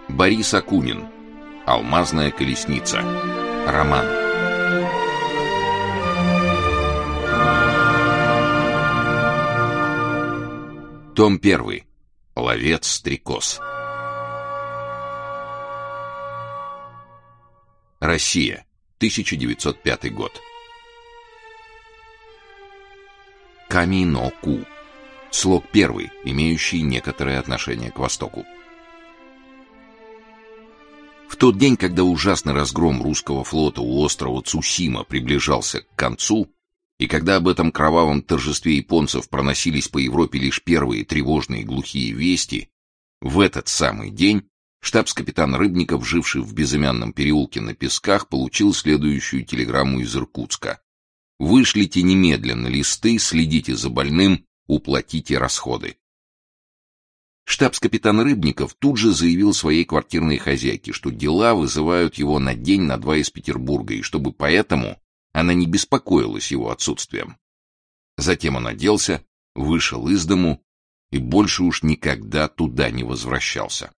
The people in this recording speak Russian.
Борис Акунин. Алмазная колесница. Роман. Том 1. Ловец-стрекоз. Россия. 1905 год. Ками-но-ку. Слог первый, имеющий некоторое отношение к Востоку. В тот день, когда ужасный разгром русского флота у острова Цусима приближался к концу, и когда об этом кровавом торжестве японцев проносились по Европе лишь первые тревожные глухие вести, в этот самый день штабс-капитан Рыбников, живший в безымянном переулке на Песках, получил следующую телеграмму из Иркутска: «Вышлите немедленно листы, следите за больным, уплатите расходы». Штабс-капитан Рыбников тут же заявил своей квартирной хозяйке, что дела вызывают его на день, на два из Петербурга, и чтобы поэтому она не беспокоилась его отсутствием. Затем он оделся, вышел из дому и больше уж никогда туда не возвращался.